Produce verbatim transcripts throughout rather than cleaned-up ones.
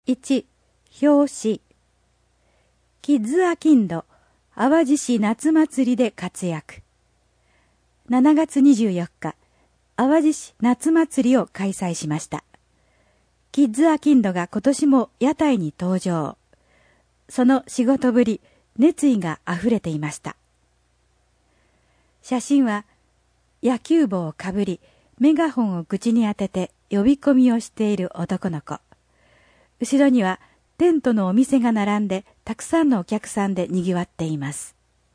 いち、表紙。キッズアキンド淡路市夏祭りで活躍。しちがつにじゅうよっか、淡路市夏祭りを開催しました。キッズアキンドが今年も屋台に登場。その仕事ぶり、熱意があふれていました。写真は野球帽をかぶり、メガホンを口に当てて呼び込みをしている男の子。後ろにはテントのお店が並んで、たくさんのお客さんで賑わっています。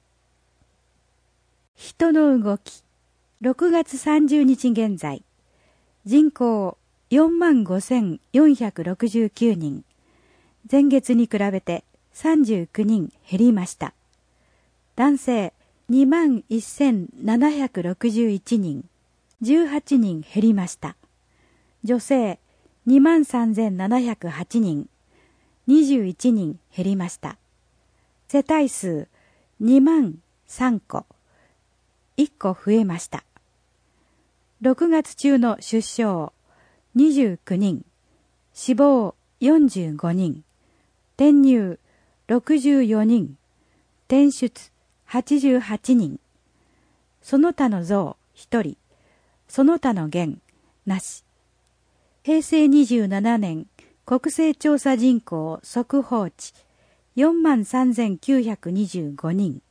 人の動き。ろくがつさんじゅうにち現在、人口 よんまんごせんよんひゃくろくじゅうきゅうにん。前月に比べてさんじゅうきゅうにん減りました。男性にまんせんななひゃくろくじゅういちにん、じゅうはちにん減りました。女性にまんさんぜんななひゃくはちにん、にじゅういちにん減りました。世帯数にまんさんこ、いっこ増えました。ろくがつ中の出生にじゅうきゅうにん、死亡よんじゅうごにん、転入ろくじゅうよにん、転出はちじゅうはちにん、その他の増ひとり、その他の減なし。へいせいにじゅうななねん国勢調査人口速報値よんまんさんぜんきゅうひゃくにじゅうごにん。